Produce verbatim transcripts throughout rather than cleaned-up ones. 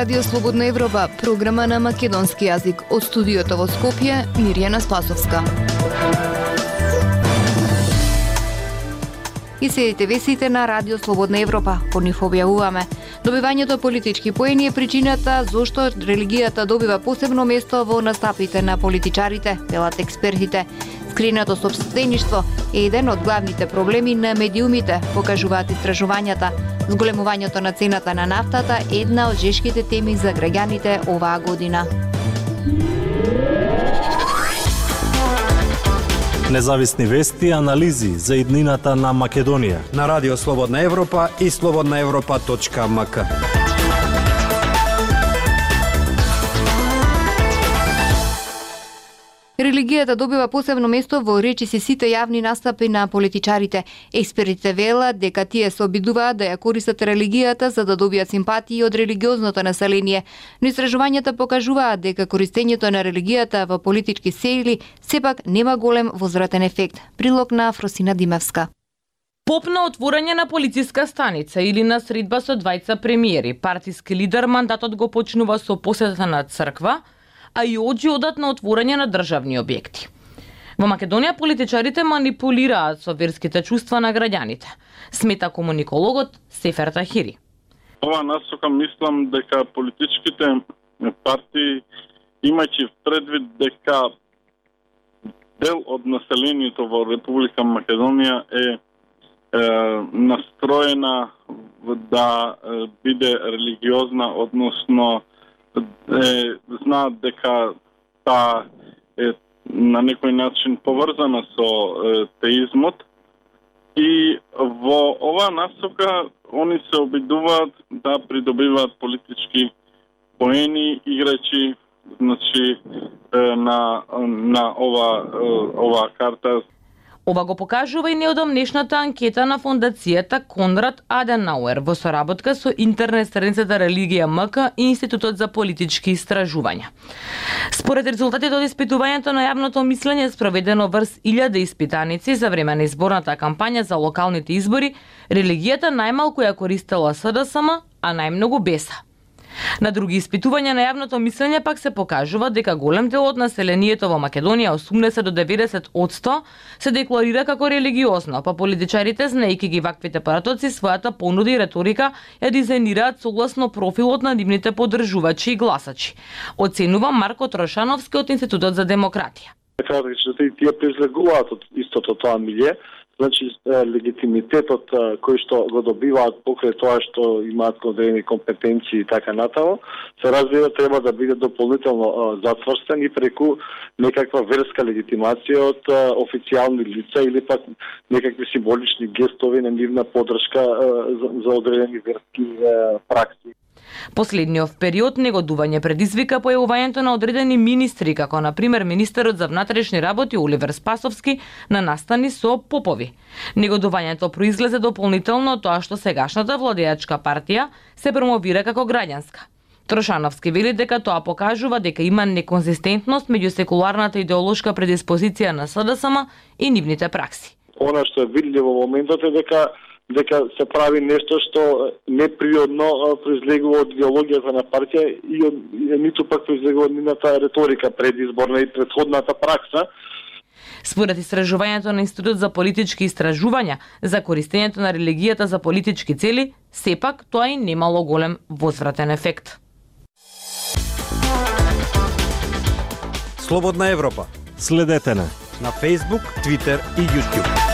Радио Слободна Европа, програма на македонски јазик. Од студиото во Скопје, Мирјана Спасовска. И следите вестите на Радио Слободна Европа. По нив објавуваме: добивањето политички поени е причината зошто религијата добива посебно место во настапите на политичарите, велат експертите. Скринато сопствеништво е еден од главните проблеми на медиумите, покажуваат истражувањата. Зголемувањето на цената на нафтата е една од жешките теми за граѓаните оваа година. Независни вести и анализи за иднината на Македонија на Радио Слободна Европа и слободна европа точка ем ка. Религијата добива посебно место во речиси сите јавни настапи на политичарите. Експертите велат дека тие се обидуваат да ја користат религијата за да добијат симпатии од религиозното население, но истражувањата покажуваат дека користењето на религијата во политички цели сепак нема голем возвратен ефект. Прилог на Фросина Димевска. Поп на отворање на полициска станица или на средба со двајца премиери, партиски лидер, мандатот го почнува со посета на црква, а и оđи одат на отворање на државни објекти. Во Македонија политичарите манипулираат со верските чувства на граѓаните, смета комуникологот Сефер Тахири. Ова насока мислам дека политичките партии, имајќи предвид дека дел од населението во Република Македонија е, е настроена да е, биде религиозна, односно Е, знаат дека таа е на некој начин поврзана со е, теизмот и во оваа насока они се обидуваат да придобиваат политички поени играјќи значи е, на на ова е, оваа карта. Ова го покажува и неодамнешната анкета на фондацијата Конрад Аденауер во соработка со интернет страницата Религија МК и Институтот за политички истражувања. Според резултатите од испитувањето на јавното мислење спроведено врз илјада испитаници за време на изборната кампања за локалните избори, религијата најмалку ја користела С Д С М, а најмногу Беса. На други испитувања на јавното мислење пак се покажува дека голем дел од населението во Македонија, осумдесет до деветдесет одсто, се декларира како религиозно, па политичарите, знаејќи ги ваквите парадоци, својата понуда и реторика ја дизајнираат согласно профилот на нивните поддржувачи и гласачи, оценува Марко Трошановски од Институтот за демократија. Така да тие презлегуваат од истото тоа милје. Значи, легитимитетот кој што го добиваат покрај тоа што имаат одредени компетенции и така натаму, се разбира треба да биде дополнително затврстен и преку некаква верска легитимација од официјални лица или пак некакви символични гестови на нивна поддршка за одредени верски пракси. Последниот период негодување предизвика појавувањето на одредени министри, како на пример министерот за внатрешни работи Оливер Спасовски на настани со попови. Негодувањето произлезе дополнително од тоа што сегашната владеачка партија се промовира како граѓанска. Трошановски вели дека тоа покажува дека има неконзистентност меѓу секуларната идеолошка предиспозиција на С Д С М и нивните пракси. Она што е видливо во моментот е дека дека се прави нешто што неприодно произлегува од идеологијата на партија и од, ниту пак произлегува од нивната реторика предизборна и претходната пракса. Според истражувањето на Институт за политички истражувања за користењето на религијата за политички цели, сепак тоа и немало голем возвратен ефект. Слободна Европа. Следете на на Facebook, Twitter и YouTube.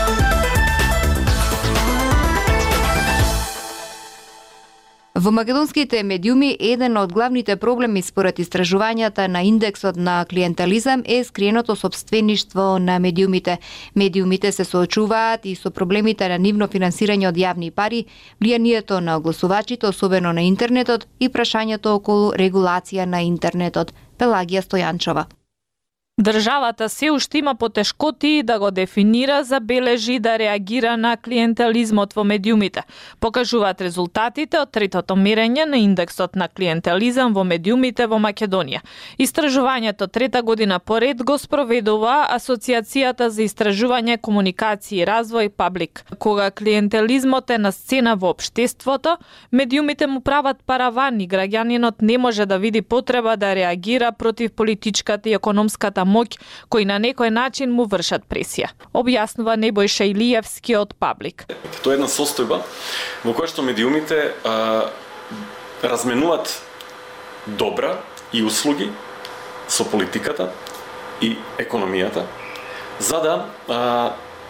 Во македонските медиуми еден од главните проблеми според истражувањата на индексот на клиентелизам е скриеното сопствеништво на медиумите. Медиумите се соочуваат и со проблемите на нивно финансирање од јавни пари, влијанието на огласувачите, особено на интернетот, и прашањето околу регулација на интернетот. Пелагија Стојанчова. Државата се уште има потешкоти да го дефинира, забележи да реагира на клиентелизмот во медиумите. Покажуваат резултатите од третото мерење на индексот на клиентелизам во медиумите во Македонија. Истражувањето трета година поред го спроведува Асоциацијата за истражување, комуникација и развој Паблик. Кога клиентелизмот е на сцена во општеството, медиумите му прават параван и граѓанинот не може да види потреба да реагира против политичката и економската моќ кои на некој начин му вршат пресија. Објаснува Небојша Илиевски од Паблик. Тоа е една состојба во која што медиумите а, разменуваат добра и услуги со политиката и економијата, за да а,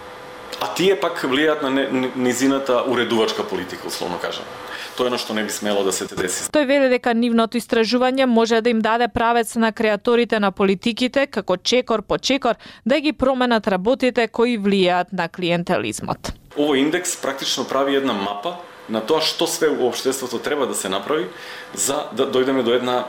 а тие пак влијаат на низината уредувачка политика, условно кажам. Тоа е оно што не би смело да се деси. Тој вели дека нивното истражување може да им даде правец на креаторите на политиките, како чекор по чекор, да ги променат работите кои влијаат на клиентелизмот. Овој индекс практично прави една мапа на тоа што све во општеството треба да се направи за да дојдеме до една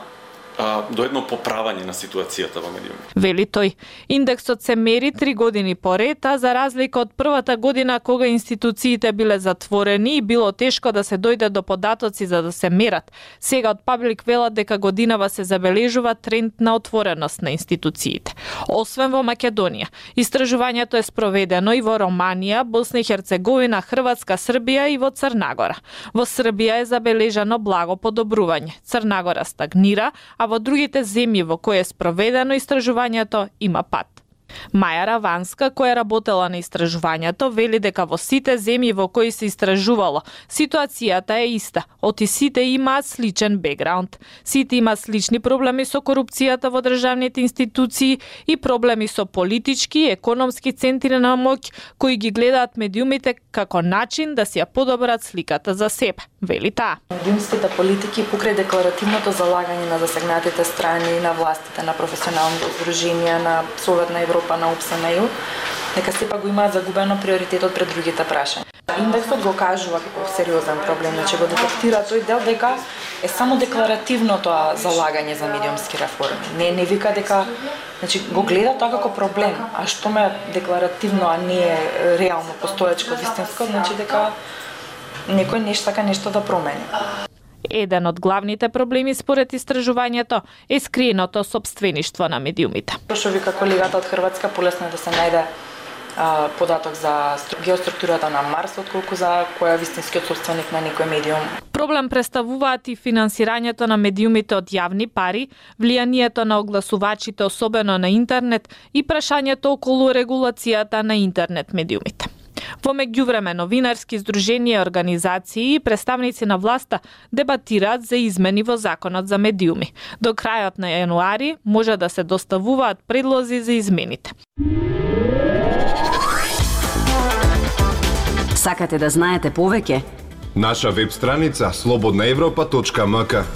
до едно поправање на ситуацијата во медиумите. Вели тој, индексот се мери три години поред, а за разлика од првата година кога институциите биле затворени и било тешко да се дојде до податоци за да се мерат. Сега од Паблик велат дека годинава се забележува тренд на отвореност на институциите. Освен во Македонија, истражувањето е спроведено и во Романија, Босна и Херцеговина, Хрватска, Србија и во Црна Гора. Во Србија е забележано благо подобрување. Црна Гора стагнира, а во другите земји во кои е спроведено истражувањето има пат. Маја Раванска, која работела на истражувањето, вели дека во сите земји во кои се истражувало, ситуацијата е иста. Оти сите имаат сличен бекграунд. Сите имаат слични проблеми со корупцијата во државните институции и проблеми со политички и економски центри на моќ, кои ги гледаат медиумите како начин да си ја подобрат сликата за себе, вели таа. Медиумските политики покрај декларативното залагање на засегнатите страни, на властите, на професионалните здруженија, на Совет на Европа, на ОПС на ЕУ, нека сепак го имаат загубено приоритетот пред другите прашања. Индексот го кажува како сериозен проблем, значи го детектира тој дел дека е само декларативно тоа залагање за медиумски реформи. Не не вика дека, значи го гледа тоа како проблем, а што ме декларативно, а не е реално постоечко, вистинско, значи дека некој нешто сака нешто да промени. Еден од главните проблеми според истражувањето е скриеното сопствеништво на медиумите. Што вика колегата од Хрватска, полесно е да се најде а, податок за геоструктурата на Марс, отколку за кој е вистинскиот собственик на некој медиум. Проблем представуваат и финансирањето на медиумите од јавни пари, влијанието на огласувачите, особено на интернет, и прашањето околу регулацијата на интернет медиумите. Во меѓувреме новинарски здруженија и организации и представници на власта дебатираат за измени во законот за медиуми. До крајот на јануари може да се доставуваат предлози за измените. Сакате да знаете повеќе? Наша веб страница слободна европа точка ем ка.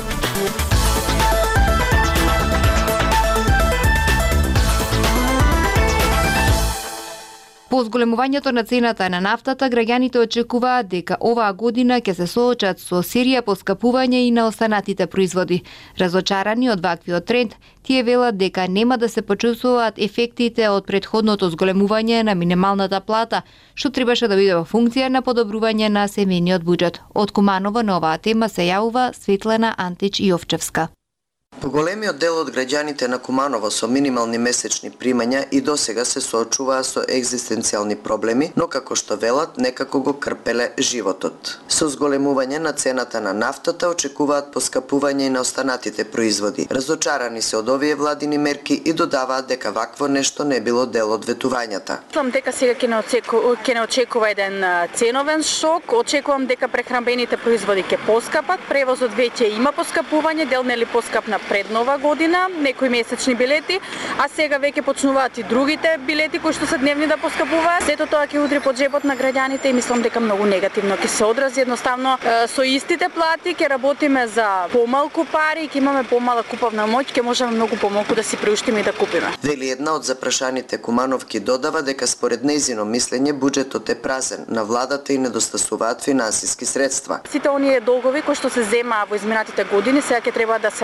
По зголемувањето на цената на нафтата, граѓаните очекуваат дека оваа година ќе се соочат со серија поскапување и на останатите производи. Разочарани од ваквиот тренд, тие велат дека нема да се почувствуваат ефектите од претходното зголемување на минималната плата, што требаше да биде во функција на подобрување на семејниот буџет. Од Куманово на оваа тема се јавува Светлана Антич Јовчевска. Поголемиот дел од граѓаните на Куманово со минимални месечни примања и досега се соочуваа со екзистенцијални проблеми, но како што велат, некако го крпеле животот. Со зголемување на цената на нафтата очекуваат поскапување и на останатите производи. Разочарани се од овие владини мерки и додаваат дека вакво нешто не било дел од ветувањата. Мислам дека сега ќе не очекува, ќе не очекува еден ценовен шок, очекувам дека прехранбените производи ќе поскапат, превозот веќе има поскапување, дел нели поскапна пред нова година, некои месечни билети, а сега веќе почнуваат и другите билети кои што се дневни да поскапуваат. Сето тоа ќе удри по джебот на граѓаните и мислам дека многу негативно ќе се одрази. Едноставно со истите плати ќе работиме за помалку пари, ќе имаме помала куповна моќ, ќе можеме многу помалку да си приуштиме и да купиме. Вели една од запрашаните Кумановки додава дека според нејзино мислење буџетот е празен, на владата и недостасуваат финансиски средства. Сите оние долгови кои што се земаа во изминатите години сега ќе треба да се враќаат.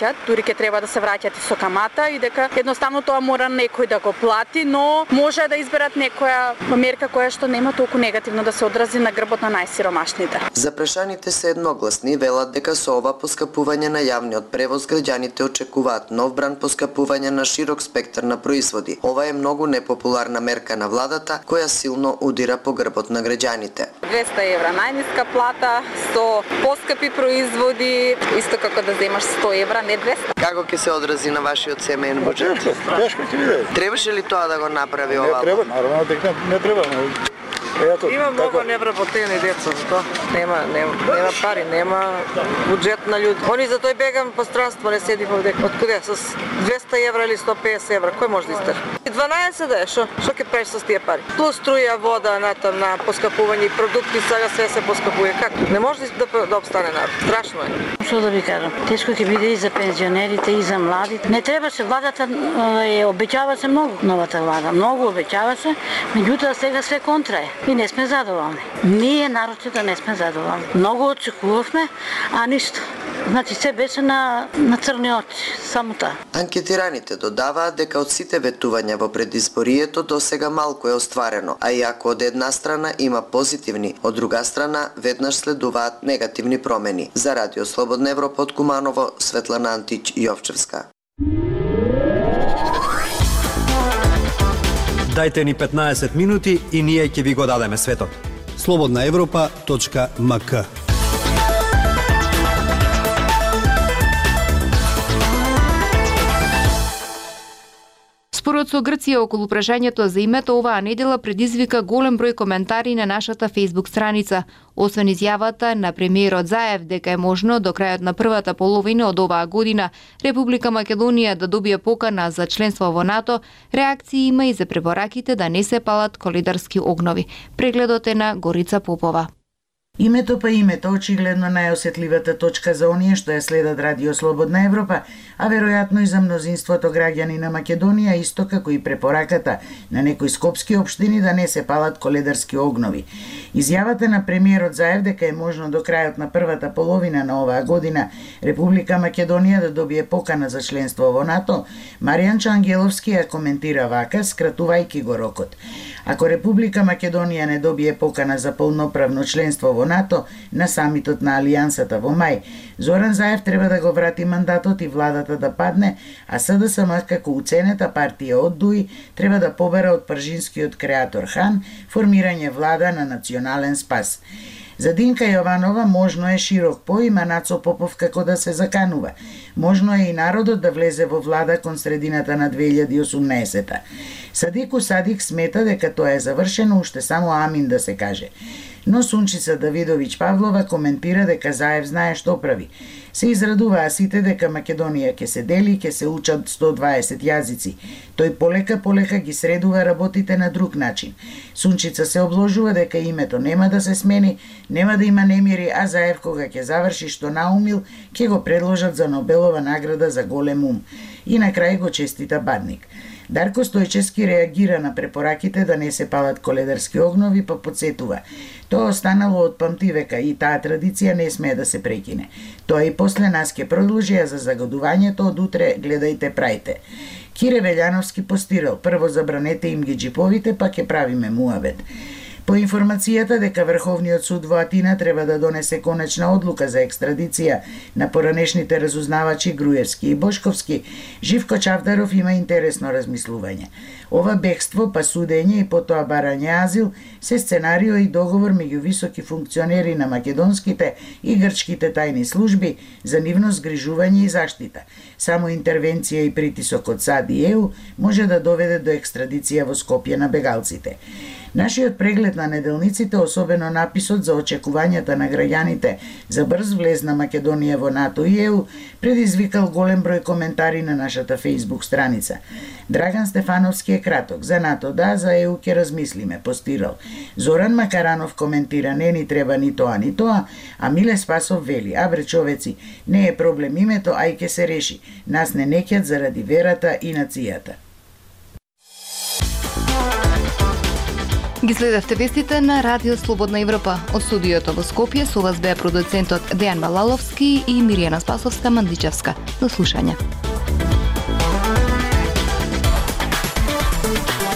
платат, дури ќе треба да се враќат и со камата и дека едноставно тоа мора некој да го плати, но може да изберат некоја мерка која што нема толку негативно да се одрази на грбот на најсиромашните. Запрашаните се едногласни, велат дека со ова поскапување на јавниот превоз граѓаните очекуваат нов бран поскапување на широк спектар на производи. Ова е многу непопуларна мерка на владата која силно удира по грбот на граѓаните. двеста евра најниска плата со поскапи производи, исто како да земаш сто евра, не двеста. Како ќе се одрази на вашиот семеен буџет? Тешко ќе биде. Требаше ли тоа да го направи ова? Не треба, наравно дека не треба. Ето, има многу невработени деца за тоа. Нема, нема, нема пари, нема буџет на луѓе. Они за тој бегам по странство, не седи овде. Од каде? С двеста евра или сто песет евра, кој може да истрпи? дванаесет да е, шо? Шо ќе правиш со тие пари? Плюс струја, вода, натам на поскапување, продукти, сега све се поскапува. Како? Не може да да обстане народ. Страшно е. Што да ви кажам? Тешко ќе биде и за пензионерите и за младите. Не требаше владата, е, обеќава се многу новата влада, многу обеќава се, меѓутоа сега све контра е. И не сме задоволни. Ние, народите, не сме задоволни. Многу очекувавме, а ништо. Значи се беше на, на црни очи, само тоа. Анкетираните додаваат дека од сите ветувања во предизборието до сега малку е остварено, а иако од една страна има позитивни, од друга страна веднаш следуваат негативни промени. За Радио Слободна Европа од Куманово, Светлана Антич Јовчевска. Дајте ни петнаесет минути и ние ќе ви го дадеме светот. слободна европа точка ем ка. Спорот со Грција околу прашањето за името оваа недела предизвика голем број коментари на нашата Facebook страница. Освен изјавата на премиерот Заев дека е можно до крајот на првата половина од оваа година Република Македонија да добие покана за членство во НАТО, реакции има и за препораките да не се палат колидарски огнови. Прегледот е на Горица Попова. Името па името очигледно најосетливата точка за оние што ја следат Радио Слободна Европа, а веројатно и за мнозинството граѓани на Македонија, исто како и препораката на некои скопски општини да не се палат коледарски огнови. Изјавата на премиерот Заев дека е можно до крајот на првата половина на оваа година Република Македонија да добие покана за членство во НАТО, Маријан Чангеловски ја коментира вака, скратувајќи го рокот. Ако Република Македонија не добие покана за полноправно членство во НАТО на самитот на Алијансата во мај, Зоран Заев треба да го врати мандатот и владата да падне, а СДСМ како уценета партија од ДУИ треба да побера од пржинскиот креатор Хан формирање влада на национален спас. За Динка Јованова можно е широк поим, а Нацо Попов како да се заканува. Можно е и народот да влезе во влада кон средината на две илјади и осумнаесета. Садику Садик смета дека тоа е завршено, уште само амин да се каже. Но Сунчица Давидовиќ Павлова коментира дека Заев знае што прави. Се израдуваа сите дека Македонија ќе се дели и ќе се учат сто дваесет јазици. Тој полека полека ги средува работите на друг начин. Сунчица се обложува дека името нема да се смени, нема да има немири, а Заев кога ќе заврши што наумил, ќе го предложат за Нобелова награда за голем ум. И на крај го честита Бадник. Дарко Стојчевски реагира на препораките да не се палат коледарски огнови, па подсетува. Тоа останало од памтивека и таа традиција не смее да се прекине. Тоа и после нас ќе продолжи, а за загадувањето од утре гледајте прајте. Кире Велјановски постирал, прво забранете им ги джиповите, па ќе правиме муабет. По информацијата дека Врховниот суд во Атина треба да донесе конечна одлука за екстрадиција на поранешните разузнавачи Груевски и Бошковски, Живко Чавдаров има интересно размислување. Ова бегство, па судење и потоа барање азил се сценарио и договор меѓу високи функционери на македонските и грчките тајни служби за нивно згрижување и заштита. Само интервенција и притисок од САД и ЕУ може да доведе до екстрадиција во Скопје на бегалците. Нашиот преглед на неделниците, особено написот за очекувањата на граѓаните за брз влез на Македонија во НАТО и ЕУ, предизвикал голем број коментари на нашата Facebook страница. Драган Стефановски е краток, за НАТО да, за ЕУ ќе размислиме, постирал. Зоран Макаранов коментира, не ни треба ни тоа ни тоа, а Миле Спасов вели, абре човеци, не е проблем името, ај ќе се реши. Нас не неќат заради верата и нацијата. Ги следевте вестите на Радио Слободна Европа. Од студиото во Скопје со вас беа продуцентот Дејан Балаловски и Миријана Спасовска-Мандичевска. До слушање.